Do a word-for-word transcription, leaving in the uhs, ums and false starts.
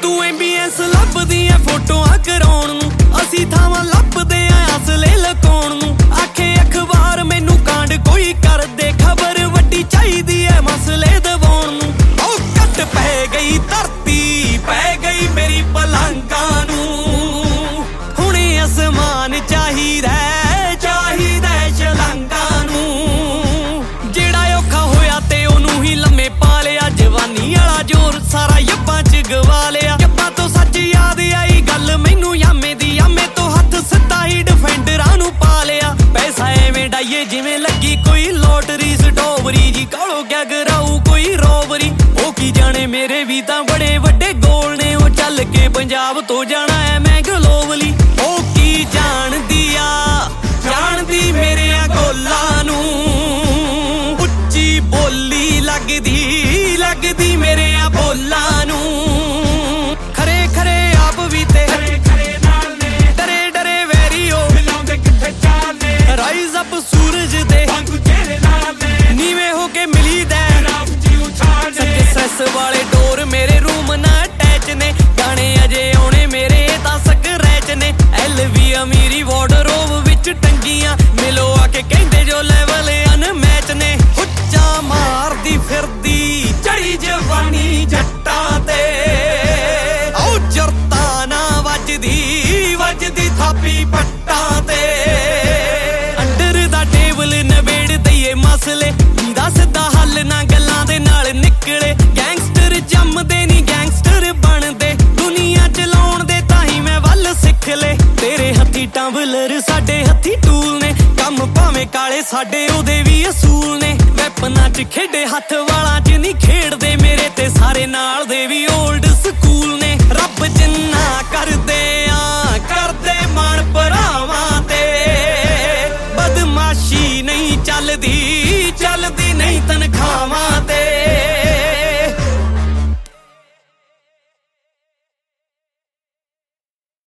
ਤੂੰ ਐਂਬੀਐਂਸ ਲੱਭਦੀ ਐ ਫੋਟੋਆਂ ਕਰਾਉਣ ਨੂੰ, ਅਸੀਂ ਥਾਵਾਂ ਲੱਭਦੇ ਆ ਅਸਲੇ ਲਕਾਉਣ ਨੂੰ। ਆਖੇ ਅਖਬਾਰ ਮੈਨੂੰ ਕਾਂਡ ਕੋਈ ਕਰਦੇ, ਖਬਰ ਵੱਡੀ ਚਾਹੀਦੀ ਐ ਮਸਲੇ ਦਵਾਉਣ ਨੂੰ। ਉਹ ਕੱਟ ਪੈ ਗਈ ਧਰਤੀ, ਪੈ ਗਈ ਮੇਰੀ ਪਲਾਂਘਾਂ ਨੂੰ। ਹੁਣੇ ਅਸਮਾਨ ਚਾਹੀਦਾ ਚਾਹੀਦਾ ਛਲਾਂਗਾਂ ਨੂੰ। ਜਿਹੜਾ ਔਖਾ ਹੋਇਆ ਤੇ ਉਹਨੂੰ ਹੀ ਲੰਮੇ ਪਾ ਲਿਆ, ਜਵਾਨੀ ਵਾਲਾ ਜ਼ੋਰ ਸਾਰਾ ਯੱਬਾਂ ਚ ਗਵਾ ਲਿਆ। ਯੱਬਾਂ ਤੋਂ ਸੱਚ ਯਾਦ ਆਈ ਗੱਲ ਮੈਨੂੰ ਯਾਮੇ ਦੀ, ਯਾਮੇ ਤੋਂ ਹੱਥ ਸਿੱਧਾ ਹੀ ਡਿਫੈਂਡਰਾਂ ਨੂੰ ਪਾ ਲਿਆ। ਪੈਸਾ ਐਵੇਂ ਡਾਈਏ ਜਿਵੇਂ ਲੱਗੀ ਕੋਈ ਲੋਟਰੀ, ਸਟੋਬਰੀ ਜੀ ਕਾਲੋ ਕਿਆ ਕਰਾਊ ਕੋਈ ਰੋਬਰੀ। ਉਹ ਕੀ ਜਾਣੇ ਮੇਰੇ ਵੀ ਤਾਂ ਬੜੇ ਵੱਡੇ ਗੋਲ ਨੇ, ਉਹ ਚੱਲ ਕੇ ਪੰਜਾਬ ਤੋਂ ਜਾਣਾ ਐ ਮੈਂ ਗਲੋਬਲੀ। ਉਹ ਕੀ ਜਾਣਦੀ ਆ ਜਾਣਦੀ ਮੇਰਿਆਂ ਗੋਲਾਂ ਨੂੰ, ਉੱਚੀ ਬੋਲੀ ਲੱਗਦੀ ਲੱਗਦੀ ਮੇਰਿਆਂ ਬੋਲਾਂ ਨੂੰ। ਖਰੇ ਖਰੇ ਆਪ ਵੀ ਤੇ ਖਰੇ ਖਰੇ ਨਾਲ ਨੇ, ਡਰੇ ਡਰੇ ਵੈਰੀਓ ਮਿਲਾਉਂਦੇ ਕਿੱਥੇ ਚਾਲ ਨੇ। ਰਾਈਜ਼ ਅਪ ਸੂਰਜ ਦੇ ਵਾਂਗੂ ਤੇਰੇ ਨਾਲ ਨੇ, ਨੀਵੇਂ ਹੋ ਕੇ ਮਿਲੀਦਾ ਰੱਬ ਜੀ ਉਛਾਲ ਨੇ। ਸਕਸੈਸ ਵਾਲੇ ਡੋਰ ਮੇਰੇ ਰੂਮ ਨਾਲ ਅਟੈਚ ਨੇ, ਗਾਣੇ ਅਜੇ ਆਉਣੇ ਮੇਰੇ ਤਾਂ ਸਕਰੈਚ ਨੇ। ਐਲ ਵੀ ਅਮੀਰੀ ਵਾਰਡਰੋਬ ਵਿੱਚ ਟੰਗੀਆਂ, ਮਿਲੋ ਆ ਕੇ ਕਹਿੰਦੇ ਜੋ ਲੈਵਲ ਅਨਮੈਚ ਨੇ। ਹੁੱਚਾ ਮਾਰਦੀ ਫਿਰਦੀ ਚੜੀ ਜਵਾਨੀ ਜੱਟਾਂ ਤੇ, ਓ ਜਰਤਾ ਨਾ ਵੱਜਦੀ ਵੱਜਦੀ ਥਾਪੀ ਪੱਟਾਂ ਤੇ। ਅੰਡਰ ਦਾ ਟੇਬਲ ਨਵੇੜ ਦਈਏ ਮਸਲੇ, ਦਾ ਸਿੱਧਾ ਹੱਲ ਨਾ ਗੱਲਾਂ ਦੇ ਨਾਲ ਨਿਕਲੇ। ਗੈਂਗਸਟਰ ਜੰਮਦੇ ਨੀ ਗੈਂਗਸਟਰ ਬਣਦੇ, ਦੁਨੀਆ ਚਲਾਉਣ ਦੇ ਤਾਂ ਹੀ ਮੈਂ ਵੱਲ ਸਿੱਖ ਲੈ। ਤੇਰੇ ਹੱਥੀ ਟੰਬਲਰ ਸਾਡੇ ਹੱਥੀ ਟੂਲ ਨੇ, ਕੰਮ ਭਾਵੇਂ ਕਾਲੇ ਸਾਡੇ ਉਹਦੇ ਵੀ ਅਸੂਲ ਨੇ। ਵੈਪਨਾਂ ਚ ਖੇਡੇ ਹੱਥ ਵਾਲਾ